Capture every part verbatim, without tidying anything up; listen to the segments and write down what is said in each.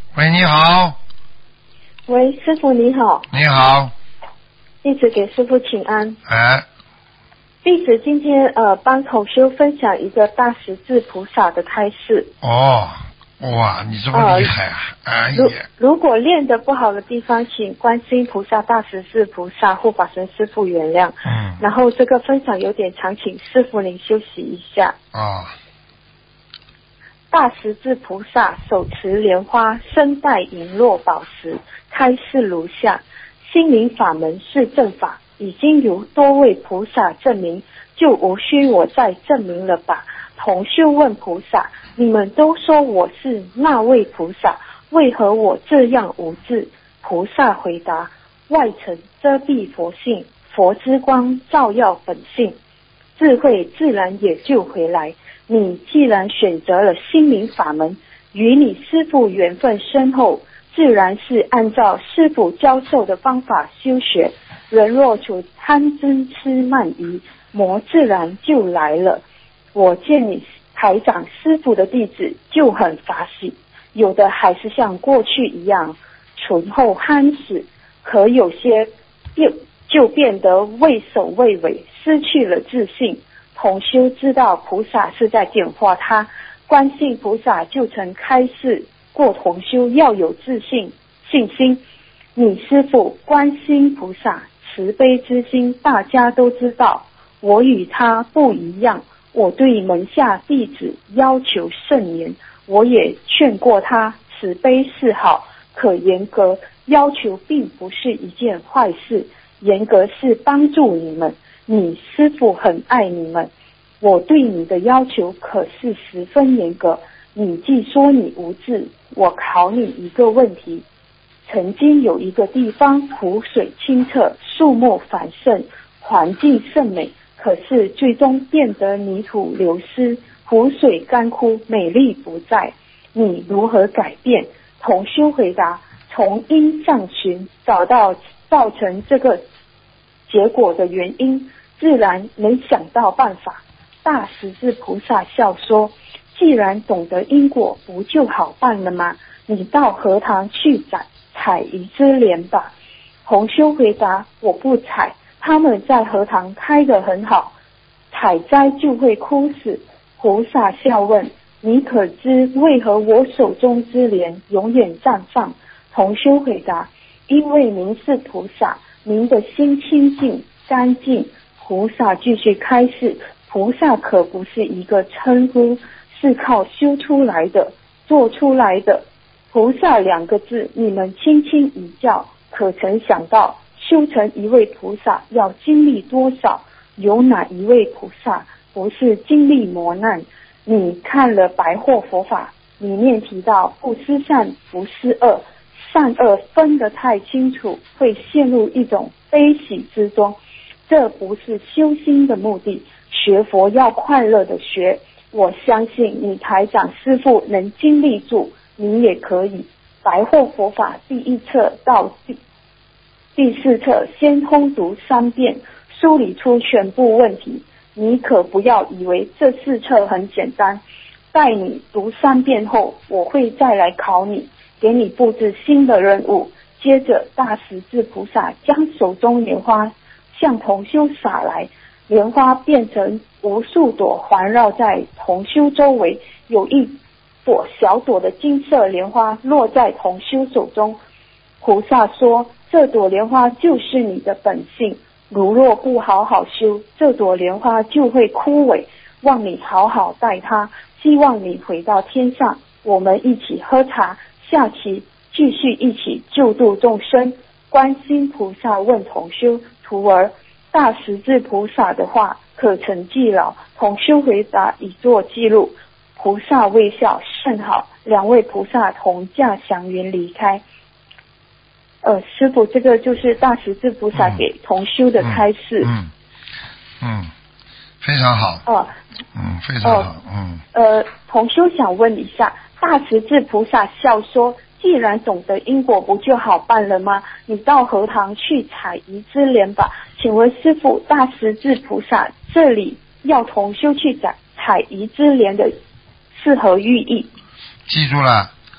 喂，你好。 喂，师傅你好。 你好。 弟子给师傅请安。 哎。 弟子今天呃帮同修分享一个大十字菩萨的开示。 哦，哇，你这么厉害啊！呃、哎如呀。 如果练得不好的地方，请观世音菩萨、大十字菩萨、护法神师父原谅。 嗯。 然后这个分享有点长，请师傅您休息一下。 啊、哦。 大十字菩萨手持莲花，身戴璎珞宝石，开示如下：心灵法门是正法，已经由多位菩萨证明，就无需我再证明了吧？同修问菩萨：你们都说我是那位菩萨，为何我这样无智？菩萨回答：外层遮蔽佛性，佛之光照耀本性，智慧自然也就回来。你既然选择了心灵法门，与你师父缘分深厚，自然是按照师父教授的方法修学。人若处贪嗔痴慢疑，魔自然就来了。我见你台长师父的弟子就很法喜，有的还是像过去一样醇厚憨实，可有些就就变得畏首畏尾，失去了自信。同修知道菩萨是在点化他，观世音菩萨就曾开示过同修要有自信信心。你师父观世音菩萨慈悲之心大家都知道，我与他不一样，我对门下弟子要求甚严，我也劝过他慈悲是好，可严格要求并不是一件坏事，严格是帮助你们，你师父很爱你们，我对你的要求可是十分严格。你既说你无智，我考你一个问题，曾经有一个地方湖水清澈，树木繁盛，环境甚美，可是最终变得泥土流失，湖水干枯，美丽不在，你如何改变？同修回答：从因上寻，找到造成这个结果的原因，自然能想到办法。大十字菩萨笑说：既然懂得因果，不就好办了吗？你到荷塘去采采一枝莲吧。同修回答：我不采，他们在荷塘开得很好，采摘就会枯死。菩萨笑问：你可知为何我手中之莲永远绽放？同修回答：因为您是菩萨，您的心清净干净。菩萨继续开示：菩萨可不是一个称呼，是靠修出来的，做出来的。菩萨两个字，你们轻轻一叫，可曾想到修成一位菩萨要经历多少？有哪一位菩萨不是经历磨难？你看了白话佛法里面提到不思善不思恶，善恶分得太清楚，会陷入一种悲喜之中，这不是修心的目的。学佛要快乐的学，我相信你台长师父能经历住，你也可以。白话佛法第一册到第第四册先通读三遍，梳理出全部问题。你可不要以为这四册很简单，待你读三遍后，我会再来考你，给你布置新的任务。接着大十字菩萨将手中莲花向同修洒来，莲花变成无数朵环绕在同修周围，有一朵小朵的金色莲花落在同修手中。菩萨说：这朵莲花就是你的本性，如若不好好修，这朵莲花就会枯萎，望你好好待它，希望你回到天上，我们一起喝茶，下期继续一起救度众生。观世音菩萨问同修：徒儿，大十字菩萨的话可曾记牢？同修回答：已做记录。菩萨微笑：甚好。两位菩萨同驾祥云离开。呃，师父，这个就是大十字菩萨给同修的开示。 嗯 嗯, 嗯，非常好。 哦、 呃，嗯，非常好。嗯。 呃，同修想问一下，大十字菩萨笑说：既然懂得因果，不就好办了吗？你到荷塘去采一枝莲吧。请问师父，大十字菩萨这里要同修去采采一枝莲的是何寓意？ 记住了，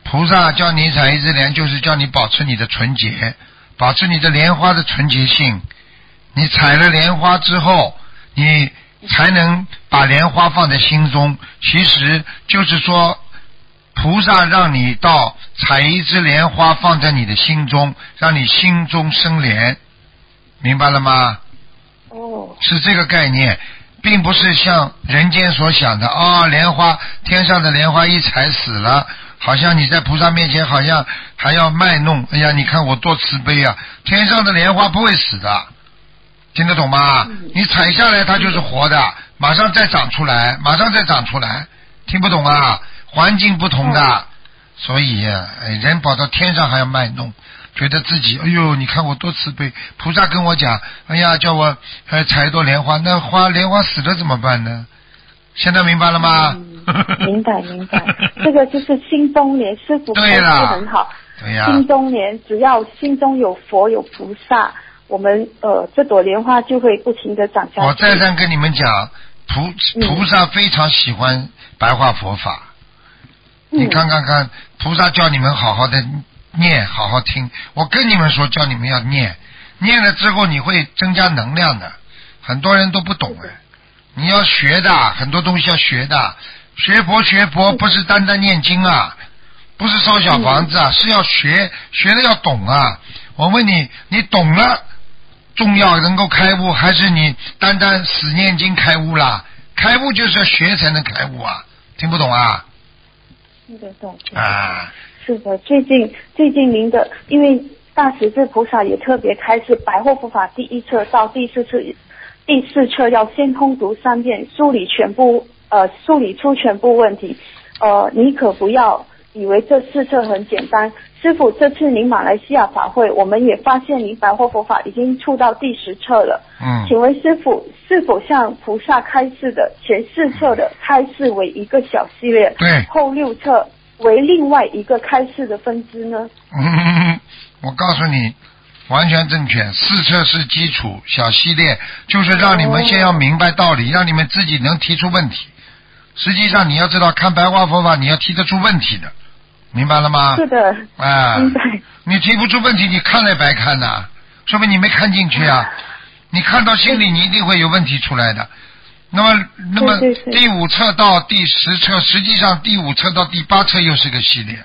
菩萨叫你采一枝莲，就是叫你保持你的纯洁，保持你的莲花的纯洁性。你采了莲花之后，你才能把莲花放在心中。其实就是说，菩萨让你到采一枝莲花放在你的心中，让你心中生莲，明白了吗？ 哦， 是这个概念，并不是像人间所想的啊、哦，莲花天上的莲花一采死了，好像你在菩萨面前好像还要卖弄，哎呀，你看我多慈悲啊！天上的莲花不会死的，听得懂吗？ 嗯、 你采下来它就是活的，马上再长出来，马上再长出来，听不懂啊？环境不同的， 嗯、 所以人跑到天上还要卖弄，觉得自己哎呦，你看我多慈悲。菩萨跟我讲，哎呀，叫我呃采一朵莲花，那花莲花死了怎么办呢？现在明白了吗？ 嗯、明白明白，这个就是心中莲，师父开示很好。 对呀， 心中莲，只要心中有佛有菩萨，我们呃这朵莲花就会不停的长下去。 我再三跟你们讲，菩菩萨非常喜欢白话佛法。 嗯、 你看看看，菩萨叫你们好好的念，好好听。我跟你们说，叫你们要念，念了之后你会增加能量的。很多人都不懂哎，你要学的，很多东西要学的。学佛学佛不是单单念经啊，不是烧小房子啊， 嗯、 是要学，学的要懂啊。我问你，你懂了，重要能够开悟，还是你单单死念经开悟啦？开悟就是要学才能开悟啊，听不懂啊？ 听得懂啊， 是的，最近最近您的，因为大十字菩萨也特别开示白话佛法第一册到第四册，第四册要先通读三遍，梳理全部呃梳理出全部问题。呃，你可不要以为这四册很简单。师父，这次您马来西亚法会，我们也发现您白话佛法已经出到第十册了。 嗯， 请问师父，是否像菩萨开示的前四册的开示为一个小系列， 对， 后六册为另外一个开示的分支呢？ 嗯，我告诉你，完全正确。四册是基础，小系列就是让你们先要明白道理，哦、让你们自己能提出问题。实际上你要知道，看白话佛法你要提得出问题的，明白了吗？ 是的， 啊， 明白。 你提不出问题，你看了白看呐，说明你没看进去啊。你看到心里，你一定会有问题出来的。那么，那么对对对第五册到第十册，实际上第五册到第八册又是个系列。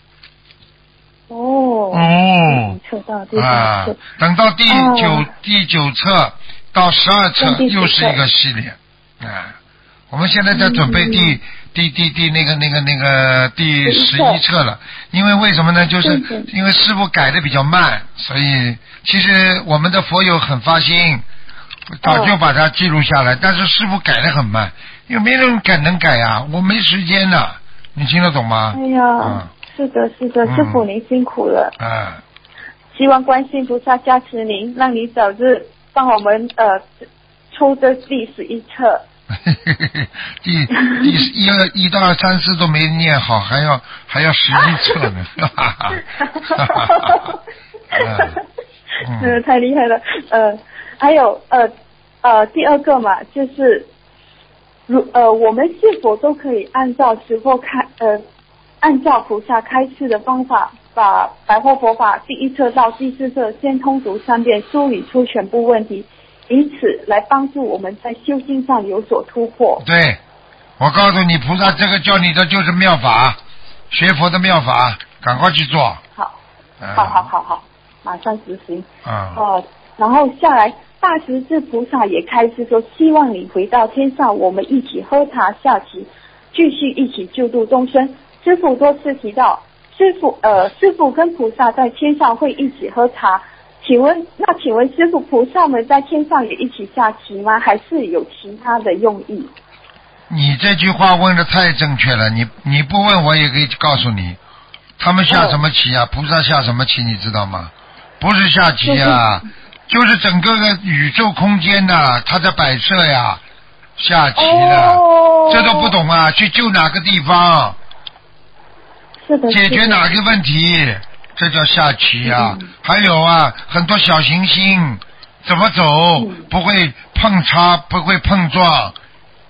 哦。 哦。 册到第八册、啊。 等到第九、哦、第九册到十二册又是一个系列。啊。我们现在在准备第、嗯、第第第那个那个那个第十一册了，因为为什么呢？就是因为师父改的比较慢，所以其实我们的佛友很发心，早就把它记录下来，哦、但是师父改的很慢，因为没人改能改啊，我没时间呐、啊，你听得懂吗？ 哎呀，嗯、是的，是的，师父您辛苦了。 啊、嗯， 希望观世音菩萨加持您，让你早日帮我们呃出这第十一册。 第第一二一到二三四都没念好，还要还要十一册呢，哈哈哈！ 嗯，太厉害了。呃，还有呃呃第二个嘛，就是如呃我们是否都可以按照师父开呃按照菩萨开示的方法，把白话佛法第一册到第四册先通读三遍，梳理出全部问题。以此来帮助我们在修心上有所突破。 对，我告诉你，菩萨这个教你的就是妙法，学佛的妙法，赶快去做。 好，嗯、好好好好，马上执行。 啊、嗯。 哦，然后下来，大十字菩萨也开始说，希望你回到天上，我们一起喝茶下棋，继续一起救度众生。师父多次提到，师父呃，师父跟菩萨在天上会一起喝茶。请问，那请问师父，菩萨们在天上也一起下棋吗？还是有其他的用意？ 你这句话问的太正确了，你你不问我也可以告诉你，他们下什么棋啊？哦、菩萨下什么棋你知道吗？不是下棋啊，就是、就是整个个宇宙空间呐、啊，它在摆设呀，下棋的，哦、这都不懂啊？去救哪个地方？ 是的， 解决哪个问题？这叫下棋啊、嗯！还有啊，很多小行星怎么走、嗯、不会碰擦，不会碰撞，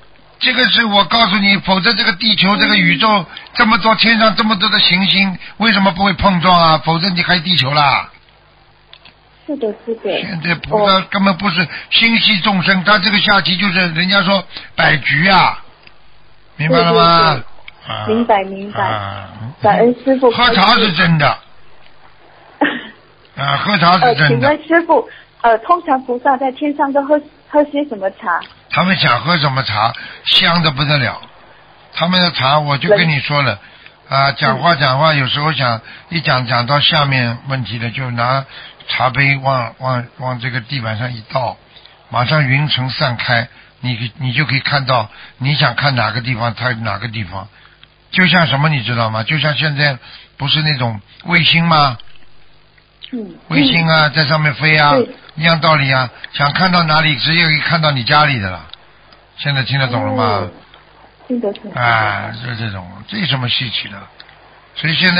这个是我告诉你，否则这个地球这个宇宙这么多天上这么多的行星，为什么不会碰撞啊？否则你还地球啦。 是的，是的。 现在菩萨根本不是心系众生，他这个下棋就是人家说百局啊，明白了吗？ 对对对啊、明白明白。啊、感恩师父。 喝茶是真的。啊，喝茶是真的。 呃，请问师父，呃，通常菩萨在天上都喝喝些什么茶？ 他们想喝什么茶，香的不得了。他们的茶，我就跟你说了，啊，讲话讲话，有时候想一讲讲到下面问题了，就拿茶杯往往往这个地板上一倒，马上云层散开，你你就可以看到你想看哪个地方，它哪个地方。就像什么你知道吗？就像现在不是那种卫星吗？ 嗯。 卫星啊，在上面飞啊，一样道理啊。想看到哪里，直接可以看到你家里的了。现在听得懂了吗？ 听得懂。 啊，就这种，这有什么稀奇的？所以现在。